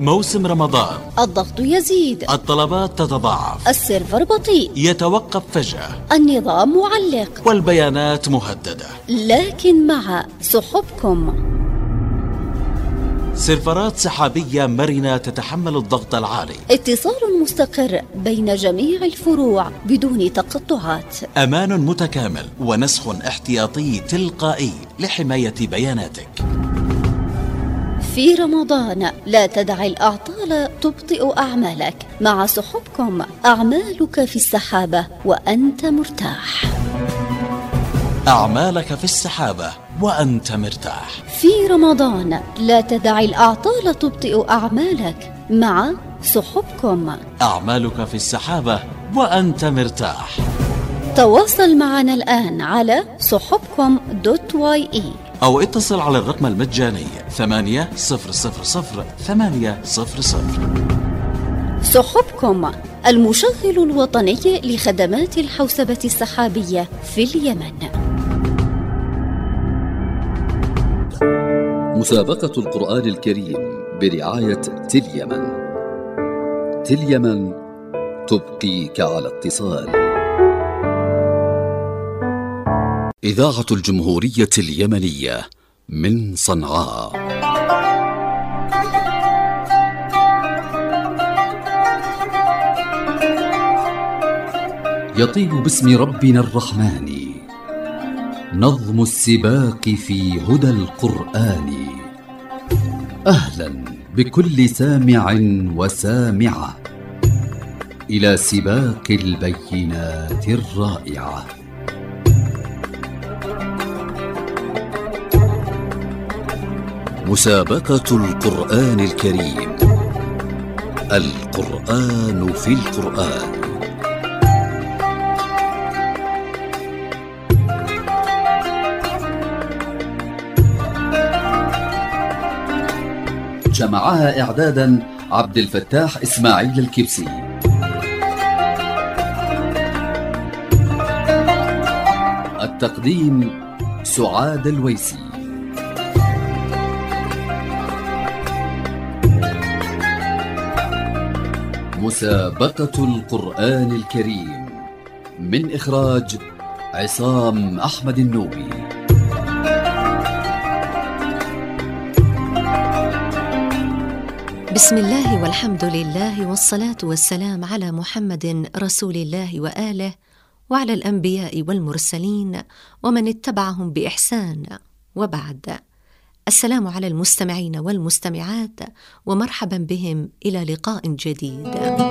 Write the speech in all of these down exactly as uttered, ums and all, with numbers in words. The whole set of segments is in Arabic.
موسم رمضان، الضغط يزيد، الطلبات تتضاعف، السيرفر بطيء، يتوقف فجأة، النظام معلق، والبيانات مهددة. لكن مع سحبكم سيرفرات سحابية مرنة تتحمل الضغط العالي، اتصال مستقر بين جميع الفروع بدون تقطعات، أمان متكامل ونسخ احتياطي تلقائي لحماية بياناتك. في رمضان لا تدع الأعطال تبطئ أعمالك. مع سحبكم أعمالك في السحابة وأنت مرتاح. أعمالك في السحابة وأنت مرتاح. في رمضان لا تدع الأعطال تبطئ أعمالك. مع سحبكم أعمالك في السحابة وأنت مرتاح. تواصل معنا الآن على سحبكم دوت واي إي أو اتصل على الرقم المجاني ثمانية صفر صفر صفر ثمانية صفر صفر. سحبكم المشغل الوطني لخدمات الحوسبة السحابية في اليمن. مسابقة القرآن الكريم برعاية تليمن. تليمن تبقيك على اتصال. إذاعة الجمهورية اليمنية من صنعاء. يطيب باسم ربنا الرحمن نظم السباق في هدى القرآن. أهلا بكل سامع وسامعة إلى سباق البينات الرائعة. مسابقة القرآن الكريم، القرآن في القرآن. جمعها إعدادا عبد الفتاح إسماعيل الكبسي. التقديم سعاد الويسي. مسابقة القرآن الكريم من إخراج عصام أحمد النوبي. بسم الله والحمد لله والصلاة والسلام على محمد رسول الله وآله وعلى الأنبياء والمرسلين ومن اتبعهم بإحسان، وبعد. السلام على المستمعين والمستمعات ومرحبا بهم إلى لقاء جديد.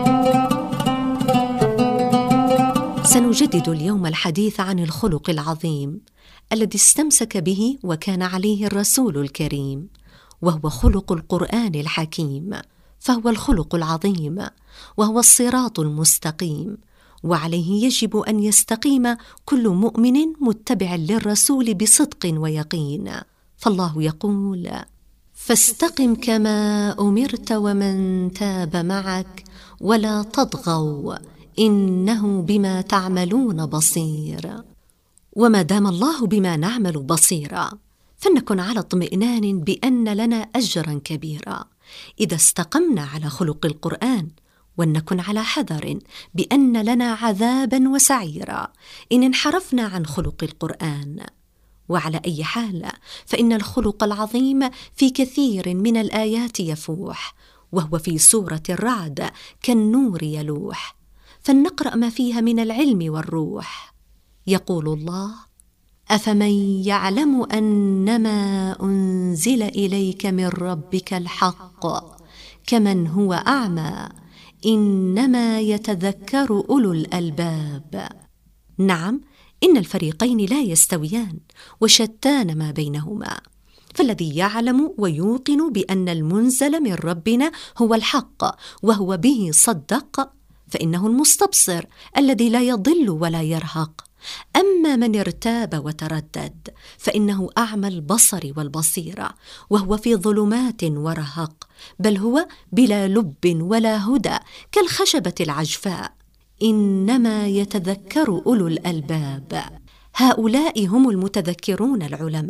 سنجدد اليوم الحديث عن الخلق العظيم الذي استمسك به وكان عليه الرسول الكريم، وهو خلق القرآن الحكيم، فهو الخلق العظيم وهو الصراط المستقيم، وعليه يجب أن يستقيم كل مؤمن متبع للرسول بصدق ويقين. فالله يقول: فاستقم كما أمرت ومن تاب معك ولا تطغوا إنه بما تعملون بصير. وما دام الله بما نعمل بصيرا فلنكن على اطمئنان بأن لنا أجرا كبيرا إذا استقمنا على خلق القرآن، ولنكن على حذر بأن لنا عذابا وسعيرا إن انحرفنا عن خلق القرآن. وعلى أي حال فإن الخلق العظيم في كثير من الآيات يفوح، وهو في سورة الرعد كالنور يلوح، فلنقرأ ما فيها من العلم والروح. يقول الله: أفمن يعلم أنما أنزل إليك من ربك الحق كمن هو أعمى إنما يتذكر أولو الألباب. نعم، إن الفريقين لا يستويان وشتان ما بينهما، فالذي يعلم ويوقن بأن المنزل من ربنا هو الحق وهو به صدق فإنه المستبصر الذي لا يضل ولا يرهق. أما من ارتاب وتردد فإنه أعمى البصر والبصيرة، وهو في ظلمات ورهق، بل هو بلا لب ولا هدى كالخشبة العجفاء. إنما يتذكر أولو الألباب. هؤلاء هم المتذكرون العلماء،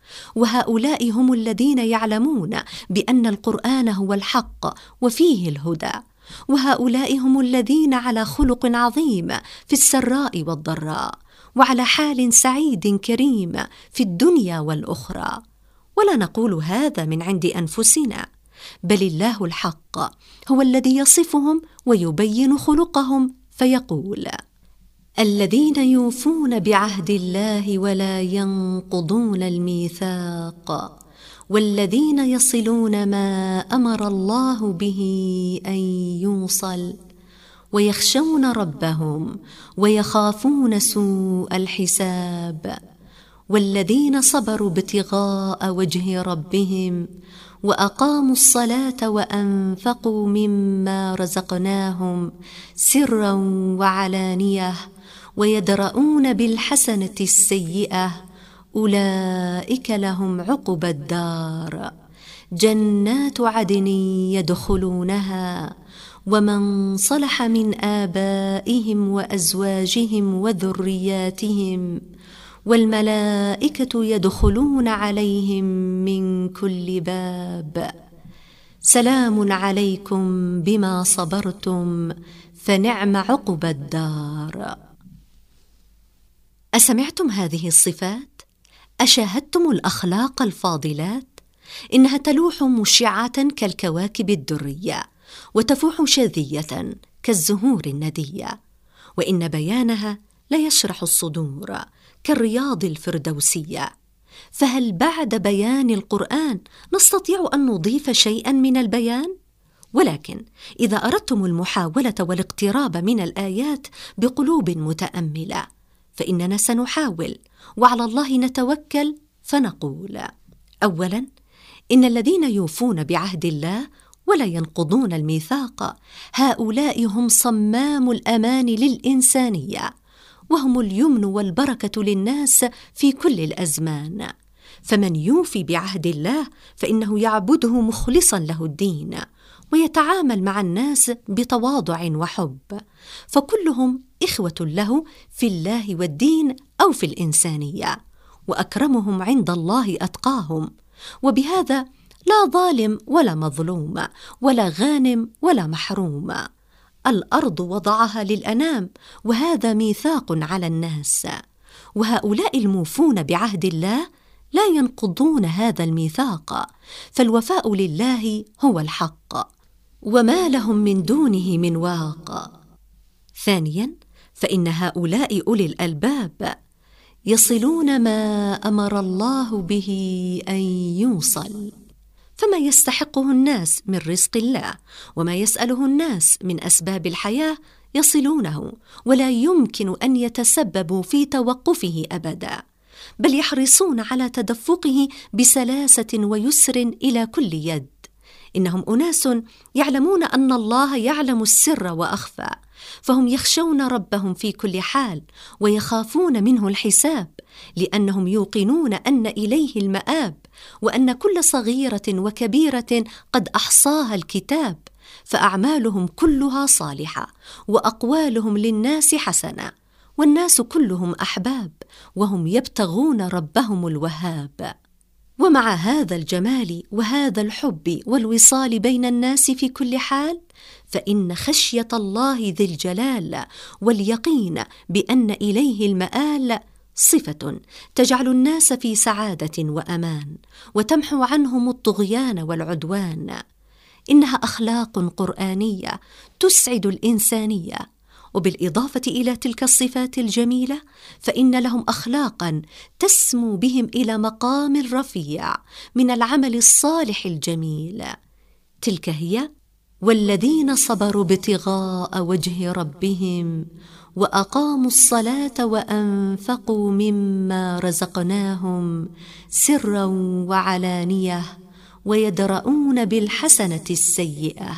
وهؤلاء هم الذين يعلمون بأن القرآن هو الحق وفيه الهدى، وهؤلاء هم الذين على خلق عظيم في السراء والضراء، وعلى حال سعيد كريم في الدنيا والأخرى. ولا نقول هذا من عند أنفسنا، بل الله الحق هو الذي يصفهم ويبين خلقهم، فيقول: الذين يوفون بعهد الله ولا ينقضون الميثاق، والذين يصلون ما أمر الله به أن يوصل، ويخشون ربهم ويخافون سوء الحساب، والذين صبروا ابتغاء وجه ربهم وأقاموا الصلاة وأنفقوا مما رزقناهم سرا وعلانية ويدرؤون بالحسنة السيئة، أولئك لهم عقبى الدار، جنات عدن يدخلونها ومن صلح من آبائهم وأزواجهم وذرياتهم، والملائكة يدخلون عليهم من كل باب، سلام عليكم بما صبرتم فنعم عقبى الدار. أسمعتم هذه الصفات؟ أشاهدتم الأخلاق الفاضلات؟ إنها تلوح مشعة كالكواكب الدرية، وتفوح شاذية كالزهور الندية، وإن بيانها ليشرح الصدور كالرياض الفردوسية. فهل بعد بيان القرآن نستطيع أن نضيف شيئا من البيان؟ ولكن إذا أردتم المحاولة والاقتراب من الآيات بقلوب متأملة فإننا سنحاول، وعلى الله نتوكل، فنقول: أولا، إن الذين يوفون بعهد الله ولا ينقضون الميثاق هؤلاء هم صمام الأمان للإنسانية، وهم اليمن والبركة للناس في كل الأزمان. فمن يوفي بعهد الله فإنه يعبده مخلصا له الدين، ويتعامل مع الناس بتواضع وحب، فكلهم إخوة له في الله والدين أو في الإنسانية، وأكرمهم عند الله أتقاهم. وبهذا لا ظالم ولا مظلوم، ولا غانم ولا محروم. الأرض وضعها للأنام، وهذا ميثاق على الناس، وهؤلاء الموفون بعهد الله لا ينقضون هذا الميثاق، فالوفاء لله هو الحق، وما لهم من دونه من واق. ثانياً، فإن هؤلاء أولي الألباب يصلون ما أمر الله به أن يوصل، فما يستحقه الناس من رزق الله وما يسأله الناس من أسباب الحياة يصلونه، ولا يمكن أن يتسببوا في توقفه أبدا، بل يحرصون على تدفقه بسلاسة ويسر إلى كل يد. إنهم أناس يعلمون أن الله يعلم السر وأخفى، فهم يخشون ربهم في كل حال ويخافون منه الحساب، لأنهم يوقنون أن إليه المآب، وأن كل صغيرة وكبيرة قد أحصاها الكتاب، فأعمالهم كلها صالحة، وأقوالهم للناس حسنة، والناس كلهم أحباب، وهم يبتغون ربهم الوهاب. ومع هذا الجمال وهذا الحب والوصال بين الناس في كل حال، فإن خشية الله ذي الجلال واليقين بأن إليه المآل صفة تجعل الناس في سعادة وأمان، وتمحو عنهم الطغيان والعدوان. إنها أخلاق قرآنية تسعد الإنسانية. وبالإضافة إلى تلك الصفات الجميلة، فإن لهم أخلاقاً تسمو بهم إلى مقام رفيع من العمل الصالح الجميل. تلك هي: والذين صبروا ابتغاء وجه ربهم وأقاموا الصلاة وأنفقوا مما رزقناهم سرا وعلانية ويدرؤون بالحسنة السيئة.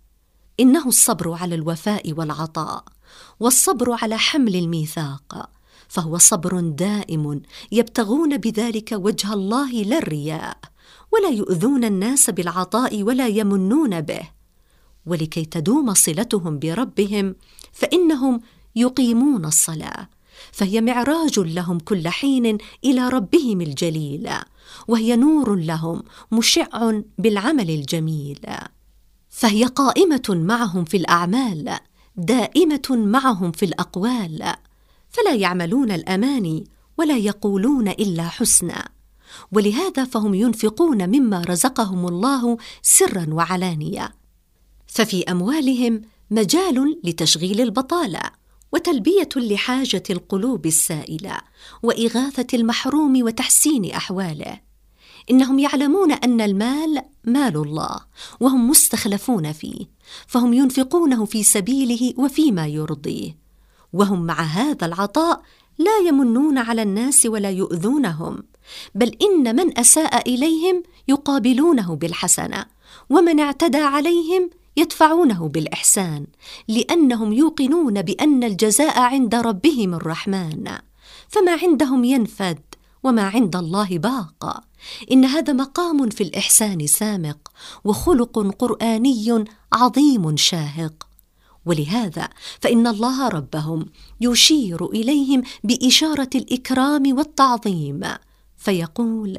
إنه الصبر على الوفاء والعطاء، والصبر على حمل الميثاق، فهو صبر دائم يبتغون بذلك وجه الله لا الرياء، ولا يؤذون الناس بالعطاء ولا يمنون به. ولكي تدوم صلتهم بربهم فإنهم يقيمون الصلاة، فهي معراج لهم كل حين إلى ربهم الجليل، وهي نور لهم مشع بالعمل الجميل. فهي قائمة معهم في الأعمال، دائمة معهم في الأقوال، فلا يعملون الأماني ولا يقولون إلا حسنا، ولهذا فهم ينفقون مما رزقهم الله سرا وعلانية. ففي أموالهم مجال لتشغيل البطالة، وتلبية لحاجة القلوب السائلة، وإغاثة المحروم وتحسين أحواله. إنهم يعلمون أن المال مال الله، وهم مستخلفون فيه، فهم ينفقونه في سبيله وفيما يرضيه، وهم مع هذا العطاء لا يمنون على الناس ولا يؤذونهم، بل إن من أساء إليهم يقابلونه بالحسنة، ومن اعتدى عليهم يدفعونه بالإحسان، لأنهم يوقنون بأن الجزاء عند ربهم الرحمن، فما عندهم ينفد وما عند الله باق. إن هذا مقام في الإحسان سامق، وخلق قرآني عظيم شاهق. ولهذا فإن الله ربهم يشير إليهم بإشارة الإكرام والتعظيم، فيقول: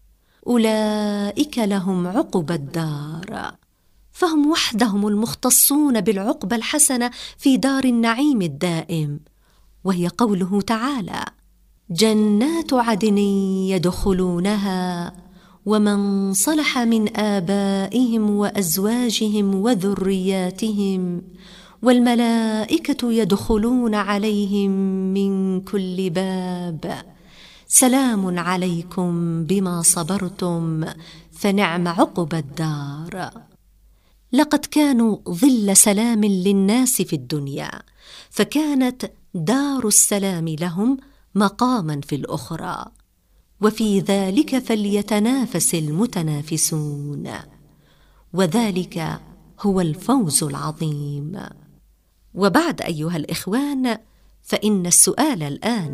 أولئك لهم عقبى الدار، فهم وحدهم المختصون بالعقبى الحسنة في دار النعيم الدائم، وهي قوله تعالى: جنات عدن يدخلونها ومن صلح من آبائهم وأزواجهم وذرياتهم والملائكة يدخلون عليهم من كل باب سلام عليكم بما صبرتم فنعم عقبى الدار. لقد كانوا ظل سلام للناس في الدنيا، فكانت دار السلام لهم مقاما في الأخرى، وفي ذلك فليتنافس المتنافسون، وذلك هو الفوز العظيم. وبعد أيها الإخوان، فإن السؤال الآن: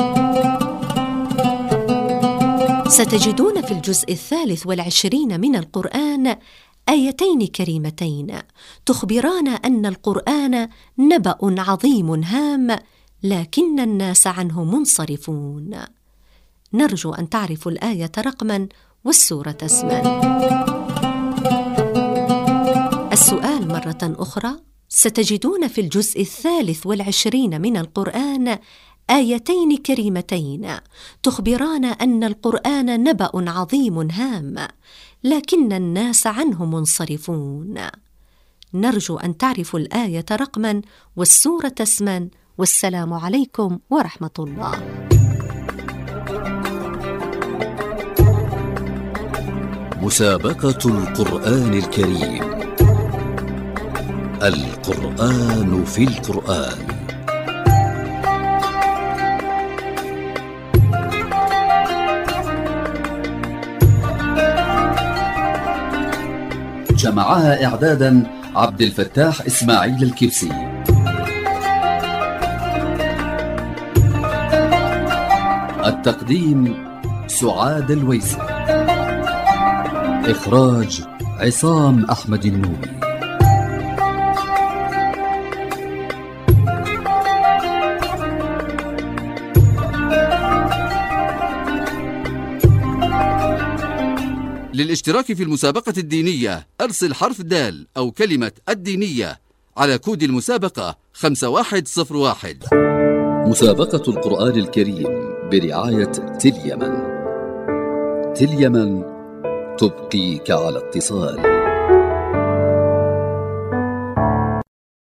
ستجدون في الجزء الثالث والعشرين من القرآن آيتين كريمتين تخبران أن القرآن نبأ عظيم هام، لكن الناس عنه منصرفون. نرجو أن تعرفوا الآية رقما والسورة اسما. السؤال مرة أخرى: ستجدون في الجزء الثالث والعشرين من القرآن آيتين كريمتين تخبران أن القرآن نبأ عظيم هام، لكن الناس عنه منصرفون. نرجو أن تعرفوا الآية رقما والسورة اسما، والسلام عليكم ورحمة الله. مسابقة القرآن الكريم. القرآن في القرآن. جمعها إعدادا عبد الفتاح إسماعيل الكبسي. التقديم سعاد الويسي. إخراج عصام أحمد النوبي. للاشتراك في المسابقة الدينية أرسل حرف دال أو كلمة الدينية على كود المسابقة خمسة واحد صفر واحد. مسابقة القرآن الكريم برعاية تل يمن. تل يمن تبقيك على اتصال.